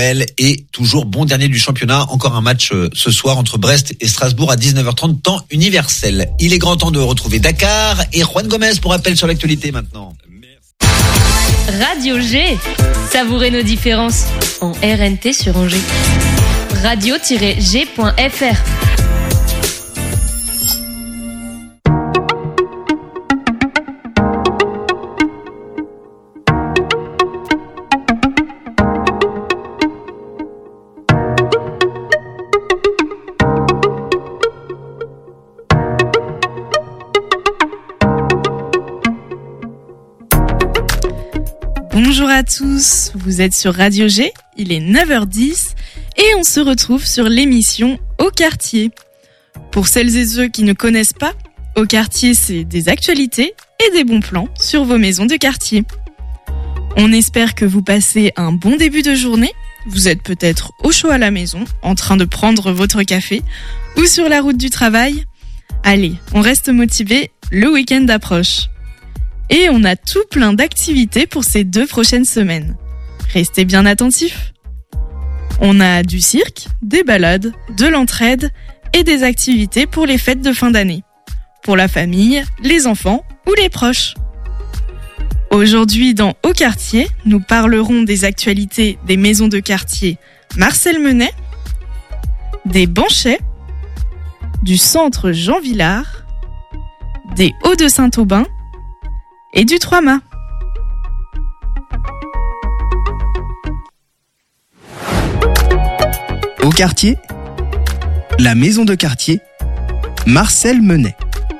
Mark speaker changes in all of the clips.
Speaker 1: Raphaël est toujours bon dernier du championnat. Encore un match ce soir entre Brest et Strasbourg à 19h30, temps universel. Il est grand temps de retrouver Dakar et Juan Gomez pour rappel sur l'actualité maintenant.
Speaker 2: Radio G. Savourez nos différences en RNT sur Angers. Radio-G.fr.
Speaker 3: Bonjour à tous, vous êtes sur Radio G, il est 9h10 et on se retrouve sur l'émission Au Quartier. Pour celles et ceux qui ne connaissent pas, Au Quartier c'est des actualités et des bons plans sur vos maisons de quartier. On espère que vous passez un bon début de journée, vous êtes peut-être au chaud à la maison, en train de prendre votre café ou sur la route du travail. Allez, on reste motivé, le week-end approche. Et on a tout plein d'activités pour ces 2 prochaines semaines. Restez bien attentifs. On a du cirque, des balades, de l'entraide et des activités pour les fêtes de fin d'année. Pour la famille, les enfants ou les proches. Aujourd'hui, dans Au Quartier, nous parlerons des actualités des maisons de quartier Marcel Menet, des Banchais, du centre Jean Villard, des Hauts-de-Saint-Aubin et du 3-mâts.
Speaker 4: Au quartier, la maison de quartier, Marcel Menet.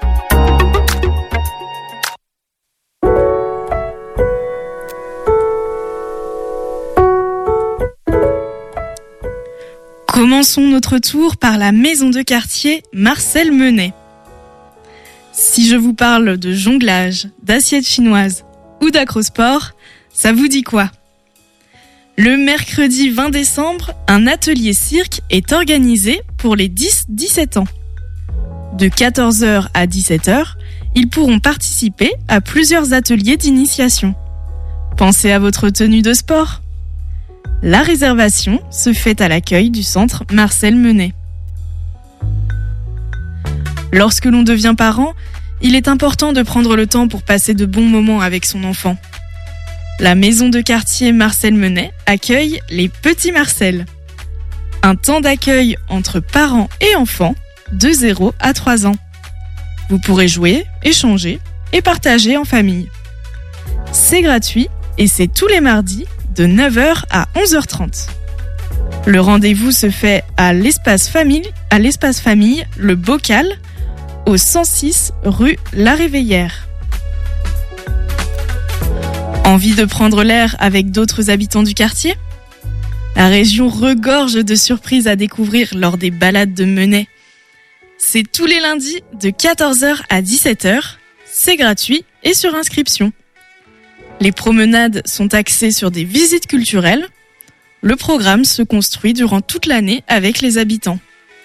Speaker 3: Commençons notre tour par la maison de quartier Marcel Menet. Si je vous parle de jonglage, d'assiettes chinoises ou d'acrosport, ça vous dit quoi ? Le mercredi 20 décembre, un atelier cirque est organisé pour les 10-17 ans. De 14h à 17h, ils pourront participer à plusieurs ateliers d'initiation. Pensez à votre tenue de sport. La réservation se fait à l'accueil du centre Marcel Menet. Lorsque l'on devient parent, il est important de prendre le temps pour passer de bons moments avec son enfant. La maison de quartier Marcel Menet accueille les petits Marcel. Un temps d'accueil entre parents et enfants de 0 à 3 ans. Vous pourrez jouer, échanger et partager en famille. C'est gratuit et c'est tous les mardis de 9h à 11h30. Le rendez-vous se fait à l'espace famille, Le Bocal, au 106 rue La Réveillère. Envie de prendre l'air avec d'autres habitants du quartier ? La région regorge de surprises à découvrir lors des balades de Menet. C'est tous les lundis de 14h à 17h, c'est gratuit et sur inscription. Les promenades sont axées sur des visites culturelles. Le programme se construit durant toute l'année avec les habitants.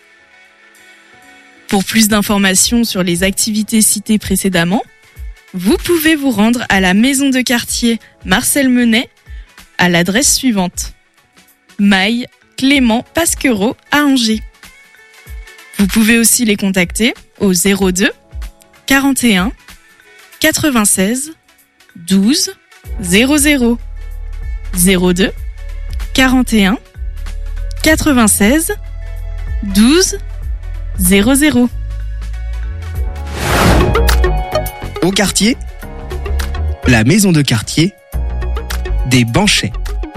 Speaker 3: Pour plus d'informations sur les activités citées précédemment, vous pouvez vous rendre à la maison de quartier Marcel Menet à l'adresse suivante. Maille Clément Pasquereau à Angers. Vous pouvez aussi les contacter au 02 41 96 12 00 02 41 96 12 00.
Speaker 4: Au quartier, la maison de quartier, des Banchais.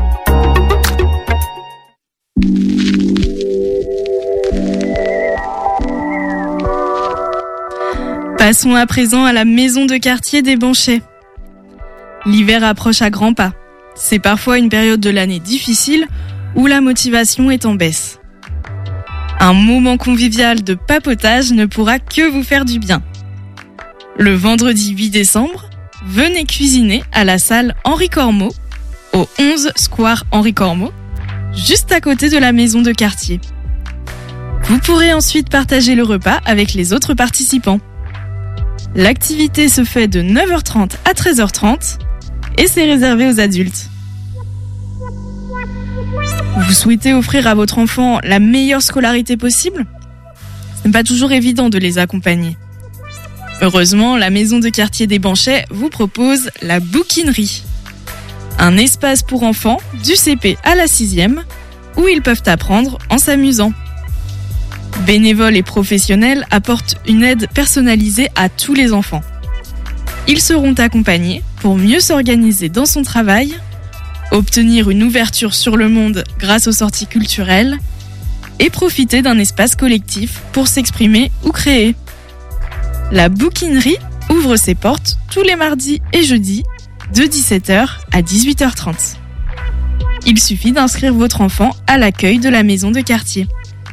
Speaker 3: Passons à présent à la maison de quartier des Banchais. L'hiver approche à grands pas. C'est parfois une période de l'année difficile où la motivation est en baisse. Un moment convivial de papotage ne pourra que vous faire du bien. Le vendredi 8 décembre, venez cuisiner à la salle Henri Cormot, au 11 Square Henri Cormot, juste à côté de la maison de quartier. Vous pourrez ensuite partager le repas avec les autres participants. L'activité se fait de 9h30 à 13h30 et c'est réservé aux adultes. Vous souhaitez offrir à votre enfant la meilleure scolarité possible ? Ce n'est pas toujours évident de les accompagner. Heureusement, la maison de quartier des Banchets vous propose la bouquinerie. Un espace pour enfants du CP à la 6e où ils peuvent apprendre en s'amusant. Bénévoles et professionnels apportent une aide personnalisée à tous les enfants. Ils seront accompagnés pour mieux s'organiser dans son travail, obtenir une ouverture sur le monde grâce aux sorties culturelles et profiter d'un espace collectif pour s'exprimer ou créer. La bouquinerie ouvre ses portes tous les mardis et jeudis de 17h à 18h30. Il suffit d'inscrire votre enfant à l'accueil de la maison de quartier.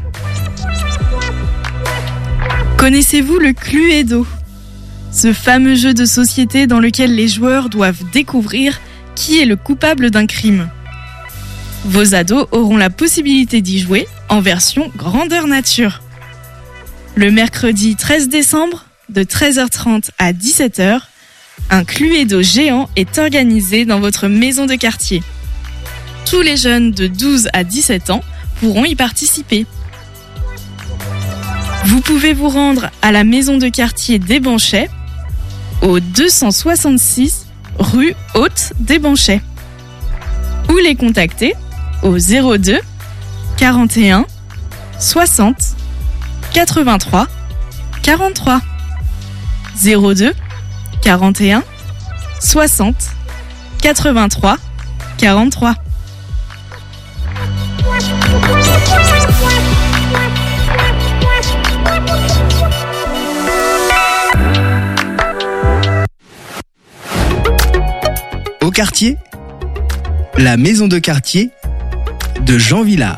Speaker 3: Connaissez-vous le Cluedo ? Ce fameux jeu de société dans lequel les joueurs doivent découvrir qui est le coupable d'un crime. Vos ados auront la possibilité d'y jouer en version grandeur nature. Le mercredi 13 décembre, de 13h30 à 17h, un Cluedo géant est organisé dans votre maison de quartier. Tous les jeunes de 12 à 17 ans pourront y participer. Vous pouvez vous rendre à la maison de quartier des Banchets, au 266 rue Haute des Banchets, ou les contacter au 02 41 60 83 43 02 41 60 83 43.
Speaker 4: Au quartier, la maison de quartier de Jean Villard.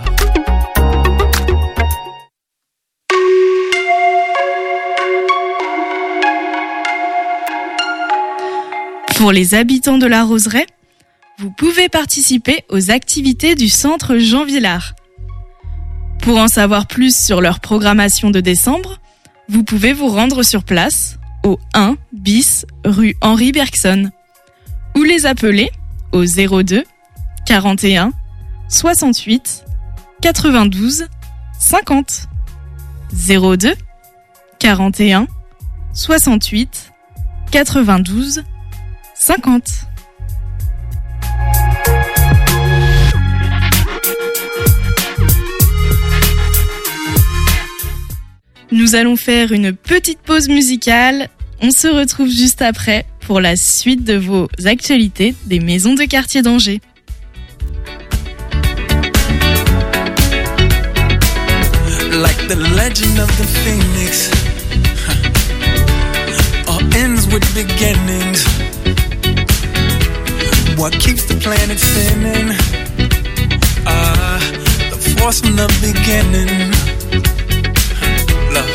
Speaker 3: Pour les habitants de la Roseraie, vous pouvez participer aux activités du centre Jean Villard. Pour en savoir plus sur leur programmation de décembre, vous pouvez vous rendre sur place au 1 bis rue Henri Bergson ou les appeler au 02 41 68 92 50. 02 41 68 92 50. Nous allons faire une petite pause musicale. On se retrouve juste après pour la suite de vos actualités des maisons de quartier d'Angers.
Speaker 5: Like the legend of the phoenix, all ends with beginnings. What keeps the planet spinning? The force from the beginning. Love.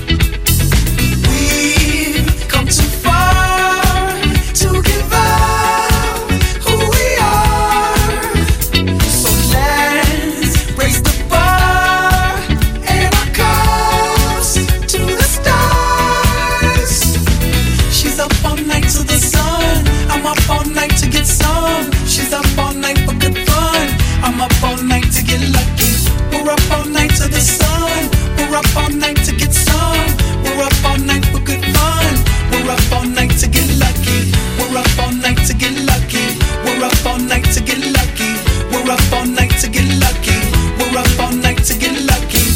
Speaker 5: We've come too far to give up who we are. So let's raise the bar and our cups to the stars. She's up all night to the sun. I'm up all night to get some. She's up all night for good fun. I'm up all night to get lucky. We're up all night to the sun. We're up all night to get some. We're up all night for good fun. We're up all night to get lucky. We're up all night to get lucky. We're up all night to get lucky. We're up all night to get lucky. We're up all night to get lucky.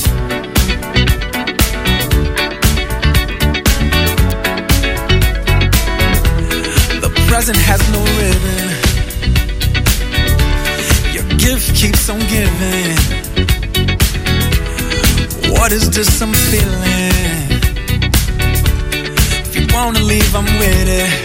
Speaker 5: The present has no ribbon. Your gift keeps on giving. What is this I'm feeling? If you wanna leave, I'm with it.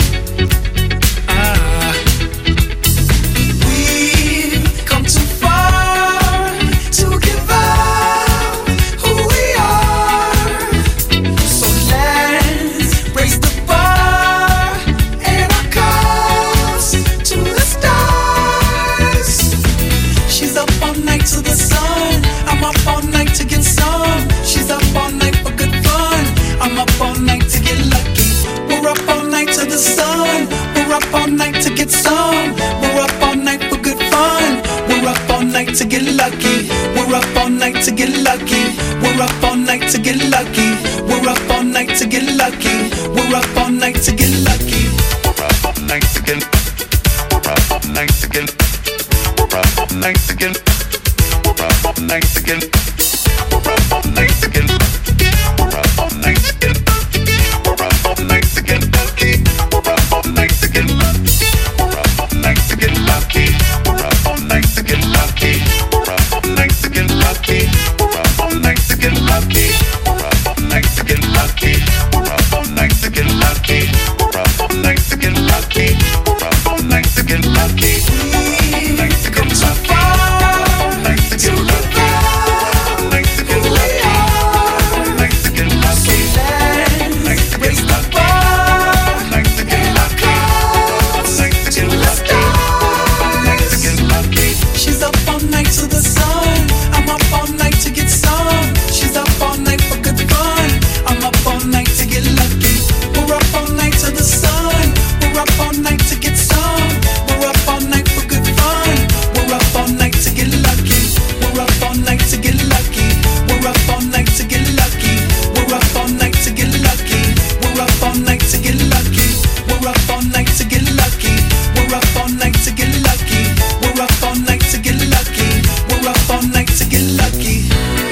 Speaker 5: We've come too far to give up who we are. So let's raise the bar and our cups to the stars. She's up all night to the sun. I'm up all night to get some. She's up all night for good fun. I'm up all night to get lucky. We're up all night to the sun. night to get lucky. We're up all night to get lucky. We're up all night to get lucky. We're up all night to get lucky. We're up all night to get. We're up all night to get. We're up all night to get. We're up all night to get. We're up all night to get. We're up all night to get. We're up all night to get lucky. We're up all night to get lucky. We're up all night to get lucky. We're up all night to get lucky. We're up all night to get lucky. We're up all night to get lucky. We're up all night to get lucky. We're up all night to get lucky. We're up all night to get lucky. We're up all night to get lucky. We've come so far to get lucky. Night to get lucky. Night to get lucky. Night to get lucky. Night to get lucky. Night to get lucky. Night to get lucky. She's up all night to the sun. I'm up all night to get some. She's up all night for good fun. I'm up all night to get lucky. We're up all night to the sun. We're up all night to get some. We're up all night for good fun. We're up all night to get lucky. We're up all night to get lucky. We're up all night to get lucky. We're up all night to get lucky. We're up all night to get lucky. We're up all night to get lucky. We're up all night to get lucky. We're up all night to get lucky. We're up all night to get lucky.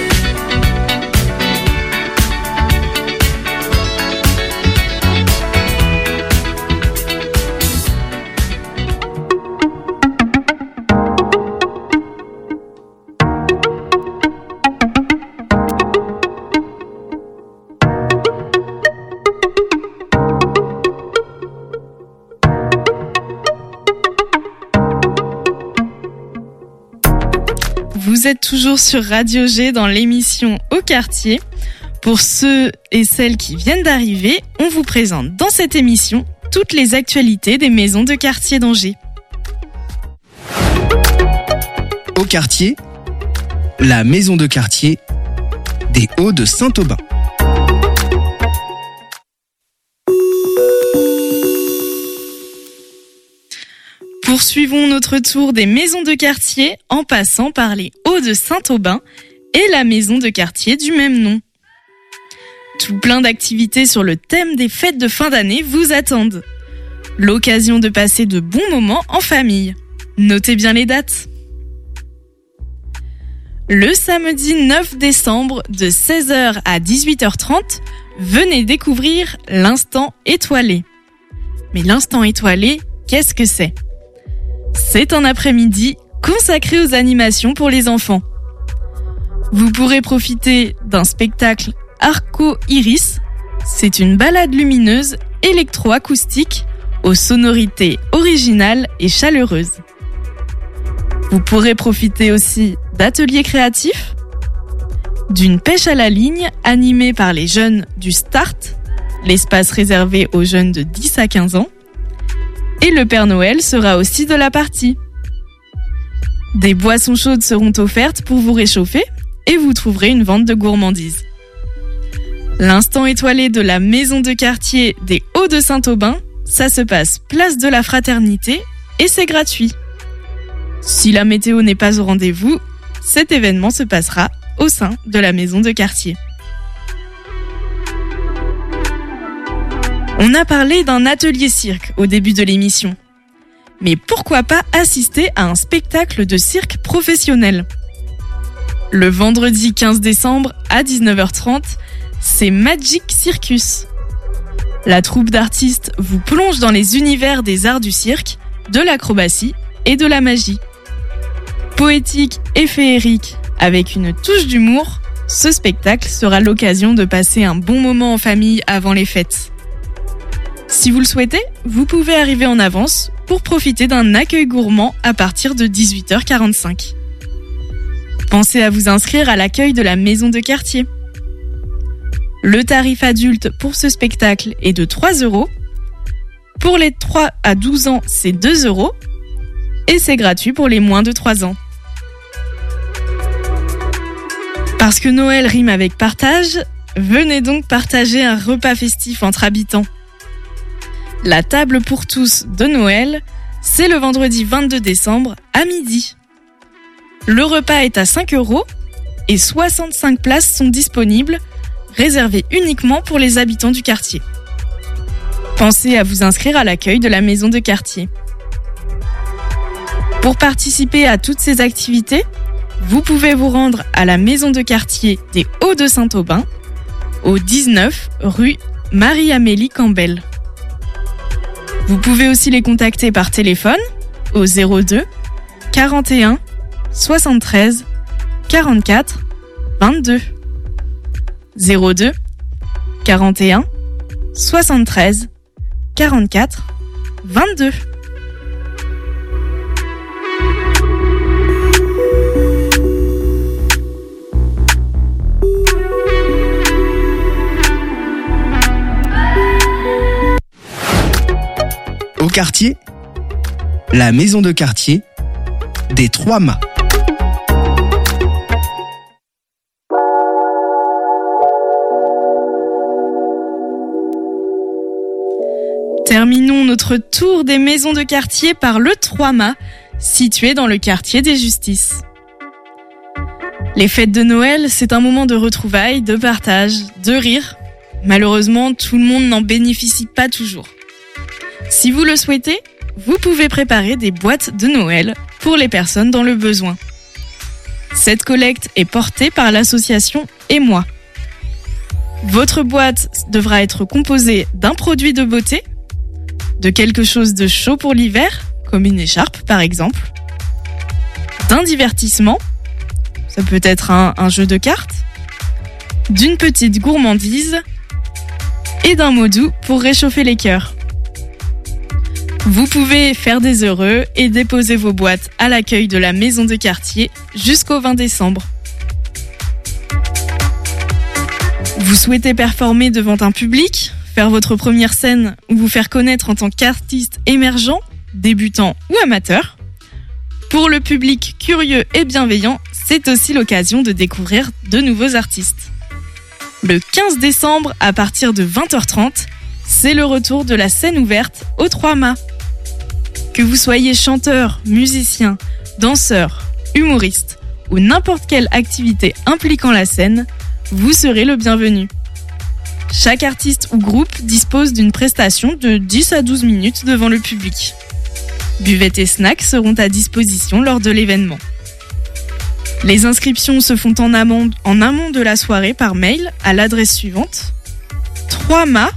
Speaker 3: Vous êtes toujours sur Radio G dans l'émission Au Quartier. Pour ceux et celles qui viennent d'arriver, on vous présente dans cette émission toutes les actualités des maisons de quartier d'Angers.
Speaker 4: Au quartier, la maison de quartier des Hauts de Saint-Aubin.
Speaker 3: Poursuivons notre tour des maisons de quartier en passant par les Hauts de Saint-Aubin et la maison de quartier du même nom. Tout plein d'activités sur le thème des fêtes de fin d'année vous attendent. L'occasion de passer de bons moments en famille. Notez bien les dates. Le samedi 9 décembre de 16h à 18h30, venez découvrir l'Instant Étoilé. Mais l'Instant Étoilé, qu'est-ce que c'est ? C'est un après-midi consacré aux animations pour les enfants. Vous pourrez profiter d'un spectacle Arco-Iris. C'est une balade lumineuse électro-acoustique aux sonorités originales et chaleureuses. Vous pourrez profiter aussi d'ateliers créatifs, d'une pêche à la ligne animée par les jeunes du Start, l'espace réservé aux jeunes de 10 à 15 ans, et le Père Noël sera aussi de la partie. Des boissons chaudes seront offertes pour vous réchauffer et vous trouverez une vente de gourmandises. L'instant étoilé de la maison de quartier des Hauts de Saint-Aubin, ça se passe place de la Fraternité et c'est gratuit. Si la météo n'est pas au rendez-vous, cet événement se passera au sein de la maison de quartier. On a parlé d'un atelier cirque au début de l'émission. Mais pourquoi pas assister à un spectacle de cirque professionnel ? Le vendredi 15 décembre à 19h30, c'est Magic Circus. La troupe d'artistes vous plonge dans les univers des arts du cirque, de l'acrobatie et de la magie. Poétique et féerique, avec une touche d'humour, ce spectacle sera l'occasion de passer un bon moment en famille avant les fêtes. Si vous le souhaitez, vous pouvez arriver en avance pour profiter d'un accueil gourmand à partir de 18h45. Pensez à vous inscrire à l'accueil de la maison de quartier. Le tarif adulte pour ce spectacle est de 3 €. Pour les 3 à 12 ans, c'est 2 €. Et c'est gratuit pour les moins de 3 ans. Parce que Noël rime avec partage, venez donc partager un repas festif entre habitants. La table pour tous de Noël, c'est le vendredi 22 décembre à midi. Le repas est à 5 € et 65 places sont disponibles, réservées uniquement pour les habitants du quartier. Pensez à vous inscrire à l'accueil de la maison de quartier. Pour participer à toutes ces activités, vous pouvez vous rendre à la maison de quartier des Hauts de Saint-Aubin, au 19 rue Marie-Amélie Campbell. Vous pouvez aussi les contacter par téléphone au 02 41 73 44 22. 02 41 73 44 22.
Speaker 4: Au quartier, la maison de quartier des 3 mâts.
Speaker 3: Terminons notre tour des maisons de quartier par le 3 mâts, situé dans le quartier des Justices. Les fêtes de Noël, c'est un moment de retrouvailles, de partage, de rire. Malheureusement, tout le monde n'en bénéficie pas toujours. Si vous le souhaitez, vous pouvez préparer des boîtes de Noël pour les personnes dans le besoin. Cette collecte est portée par l'association Et Moi. Votre boîte devra être composée d'un produit de beauté, de quelque chose de chaud pour l'hiver, comme une écharpe par exemple, d'un divertissement, ça peut être un jeu de cartes, d'une petite gourmandise et d'un mot doux pour réchauffer les cœurs. Vous pouvez faire des heureux et déposer vos boîtes à l'accueil de la maison de quartier jusqu'au 20 décembre. Vous souhaitez performer devant un public, faire votre première scène ou vous faire connaître en tant qu'artiste émergent, débutant ou amateur? Pour le public curieux et bienveillant, c'est aussi l'occasion de découvrir de nouveaux artistes. Le 15 décembre, à partir de 20h30, c'est le retour de la scène ouverte aux 3 mâts. Que vous soyez chanteur, musicien, danseur, humoriste ou n'importe quelle activité impliquant la scène, vous serez le bienvenu. Chaque artiste ou groupe dispose d'une prestation de 10 à 12 minutes devant le public. Buvettes et snacks seront à disposition lors de l'événement. Les inscriptions se font en amont de la soirée par mail à l'adresse suivante: 3mats,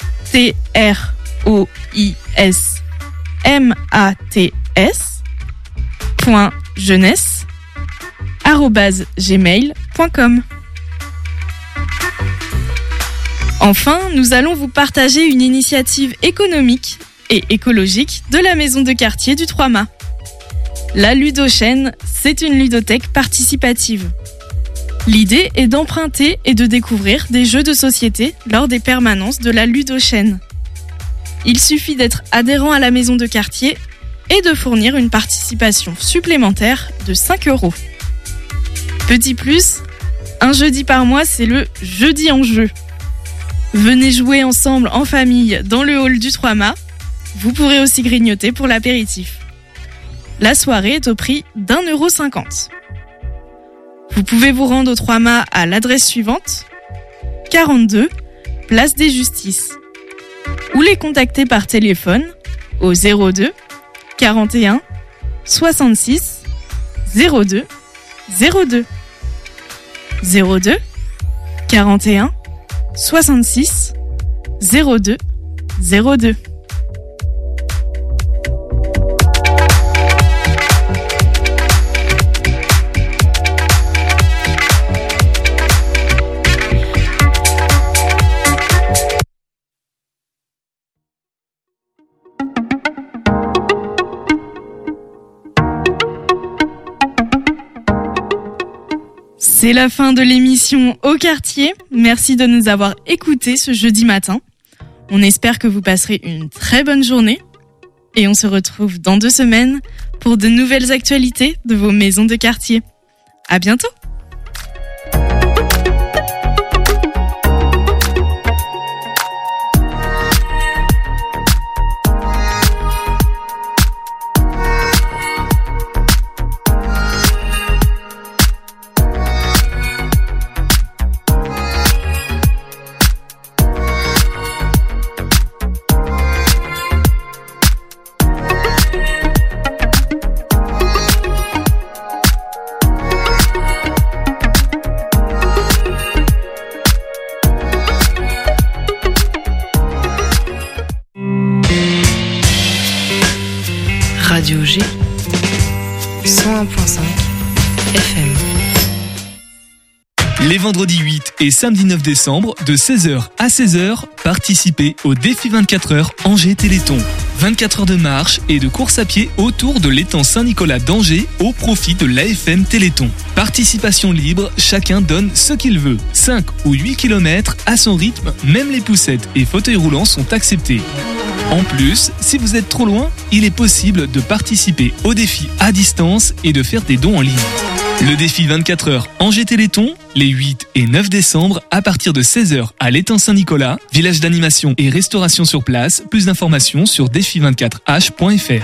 Speaker 3: troismats.jeunesse@gmail.com. Enfin, nous allons vous partager une initiative économique et écologique de la maison de quartier du 3 mâts. La Ludochaîne, c'est une ludothèque participative. L'idée est d'emprunter et de découvrir des jeux de société lors des permanences de la Ludochaîne. Il suffit d'être adhérent à la maison de quartier et de fournir une participation supplémentaire de 5 €. Petit plus, un jeudi par mois, c'est le jeudi en jeu. Venez jouer ensemble en famille dans le hall du 3 mâts. Vous pourrez aussi grignoter pour l'apéritif. La soirée est au prix d'1,50 €. Vous pouvez vous rendre au 3 mâts à l'adresse suivante: 42, place des Justices. Ou les contacter par téléphone au 02 41 66 02 02. 02 41 66 02 02. C'est la fin de l'émission Au quartier. Merci de nous avoir écoutés ce jeudi matin. On espère que vous passerez une très bonne journée. Et on se retrouve dans 2 semaines pour de nouvelles actualités de vos maisons de quartier. À bientôt!
Speaker 6: Les vendredis 8 et samedi 9 décembre, de 16h à 16h, participez au défi 24 heures Angers Téléthon. 24 heures de marche et de course à pied autour de l'étang Saint-Nicolas d'Angers au profit de l'AFM Téléthon. Participation libre, chacun donne ce qu'il veut. 5 ou 8 km à son rythme, même les poussettes et fauteuils roulants sont acceptés. En plus, si vous êtes trop loin, il est possible de participer au défi à distance et de faire des dons en ligne. Le défi 24 heures Angers Téléthon, les 8 et 9 décembre à partir de 16h à l'étang Saint-Nicolas, village d'animation et restauration sur place. Plus d'informations sur défi24h.fr.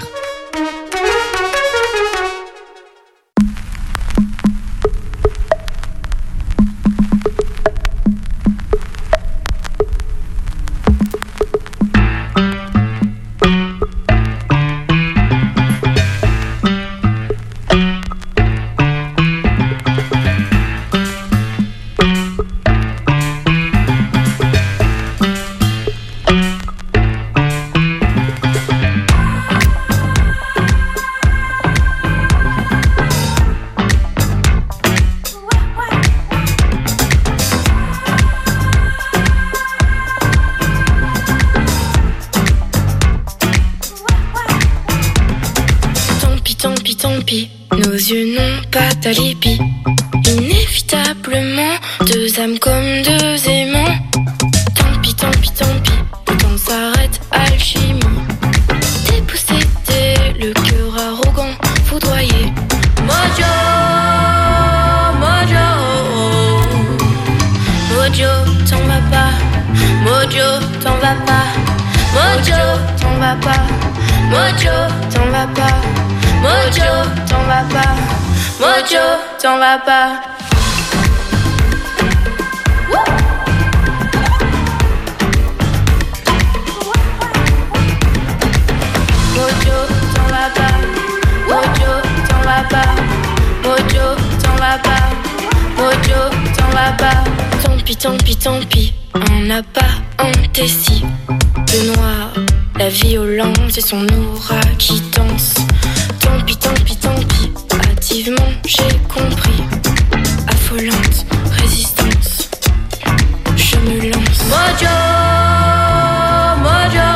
Speaker 7: Nos yeux n'ont pas d'alibi. Inévitablement, deux âmes comme deux aimants. Tant pis, le temps s'arrête, alchimie. Dépossédé, le cœur arrogant, foudroyé. Mojo, Mojo, Mojo, t'en vas pas. Mojo, t'en vas pas. Mojo, t'en vas pas. Mojo, t'en vas pas. Mojo, t'en vas pas. Mojo, t'en vas pas. Mojo, t'en vas pas. Mojo, t'en vas pas. Mojo, t'en vas pas. Mojo, t'en vas pas. Tant pis, on n'a pas endéci. Le noir, la violence et son aura qui danse. Tant pis, hâtivement j'ai compris. Affolante résistance, je me lance. Mojo, Mojo,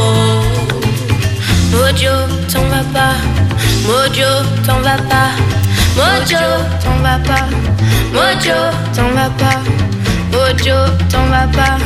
Speaker 7: Mojo, t'en vas pas. Mojo, t'en vas pas. Mojo, t'en vas pas. Mojo, t'en vas pas. Mojo, t'en vas pas.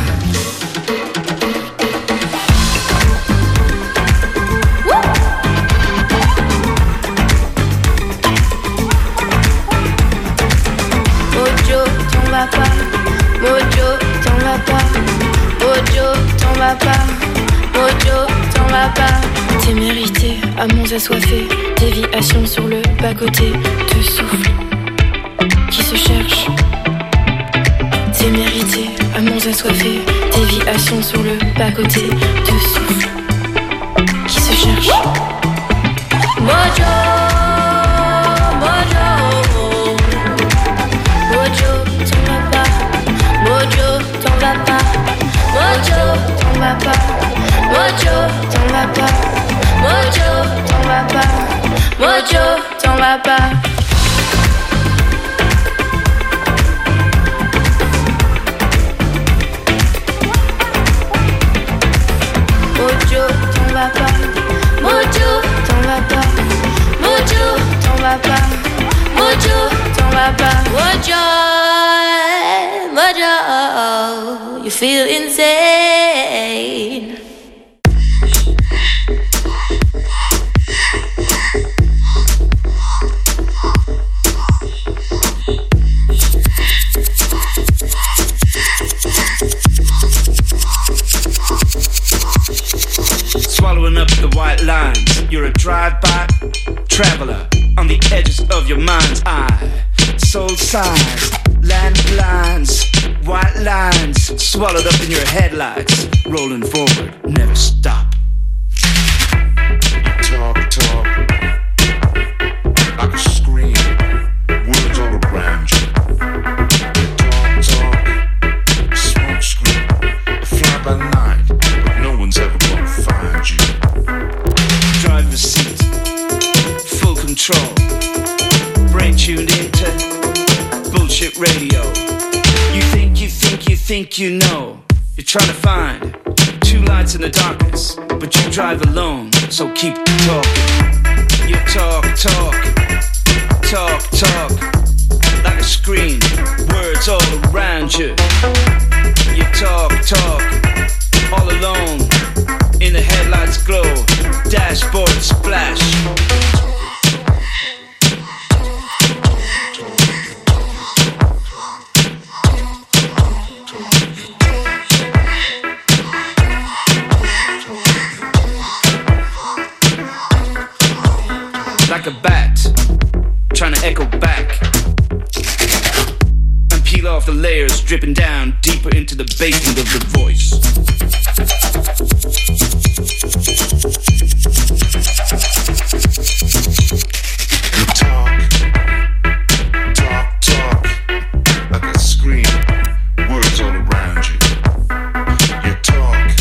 Speaker 7: Mojo, t'en vas pas. Mojo, t'en vas pas. Mojo, t'en vas pas. Mojo, t'en vas pas. Témérité, amants assoiffés, déviation sur le bas-côté, deux souffles qui se cherchent. Témérité, amants assoiffés, déviation sur le bas-côté, deux souffles qui se cherchent. Mojo, Mojo, Mojo, t'en vas pas. Mojo, t'en vas pas. Mojo, t'en vas pas. Mojo, t'en vas pas. Mojo, t'en vas pas. Mojo, t'en vas pas. Mojo, t'en vas pas. Mojo, t'en vas pas. Mojo, t'en vas pas. Mojo, t'en vas pas. Mojo, Mojo, you feel insane.
Speaker 8: Swallowing up the white lines. You're a drive-by traveler on the edges of your mind's eye. Soul signs, landlines, white lines swallowed up in your headlights. Rolling forward, never stop.
Speaker 9: Talk, like a scream. Words all around you. Talk, smoke screen. Fly by night, but no one's ever gonna find you.
Speaker 8: Driver's seat, full control. Brain tuned into bullshit bullshit radio. You think you know. You're trying to find two lights in the darkness, but you drive alone, so keep talking. You talk, like a screen, words all around you. You talk, all alone, in the headlights glow, dashboard splash. Like a bat, trying to echo back and peel off the layers, dripping down deeper into the basement of the voice.
Speaker 9: You talk, like a screen, words all around you. You talk,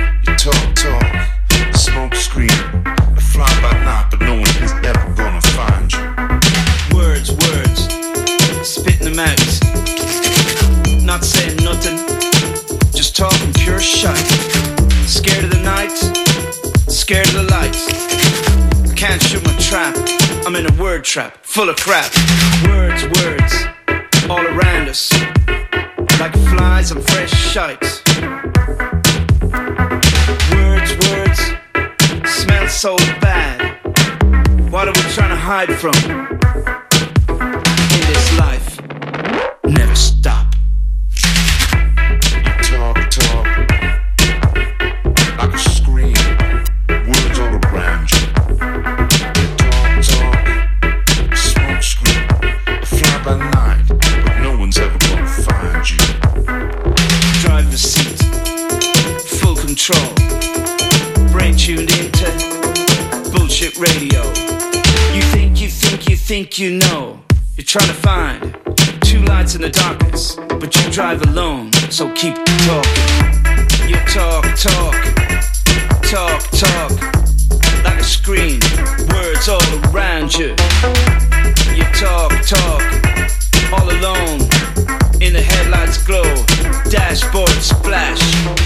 Speaker 9: smoke screen, a fly by night, but no one is ever gonna find you.
Speaker 8: Words, spitting them out, not saying nothing, just talking pure shite. Scared of the night, scared of the light. Can't shoot my trap, I'm in a word trap, full of crap. Words, all around us, like flies on fresh shite. Words, smell so bad. What are we trying to hide from? In this life, never stop.
Speaker 9: You talk, like a screen, words all around you. You talk, smoke screen, a fly by night, but no one's ever gonna find you.
Speaker 8: Driver's seat, full control, brain tuned into bullshit radio. You think you know. You're trying to find two lights in the darkness, but you drive alone, so keep talking. You talk, like a screen, words all around you. You talk, all alone, in the headlights glow, dashboard splash.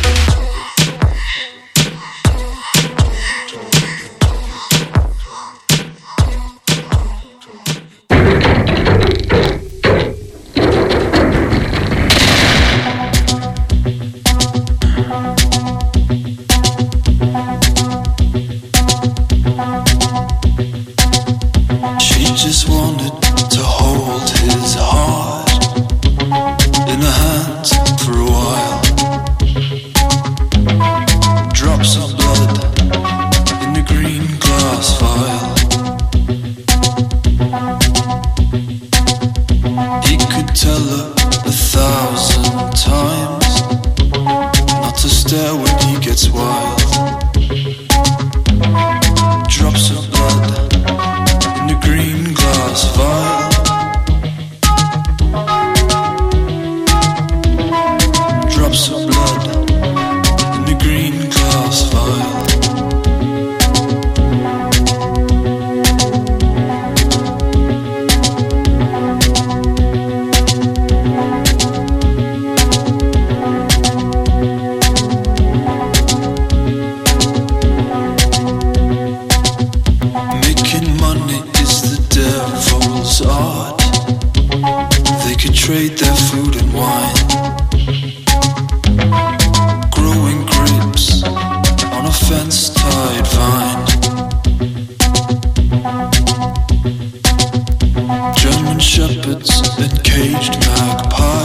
Speaker 5: Just wanted to hold his heart in her hands for a while. Drops of blood in the green glass vial. He could tell her 1,000 times not to stare when he gets wild. Drops of blood in the green glass vial. Drops of blood in the green glass vial. Making money is the devil's art. They could trade their food and wine. Growing grapes on a fence-tied vine. German shepherds and caged magpies.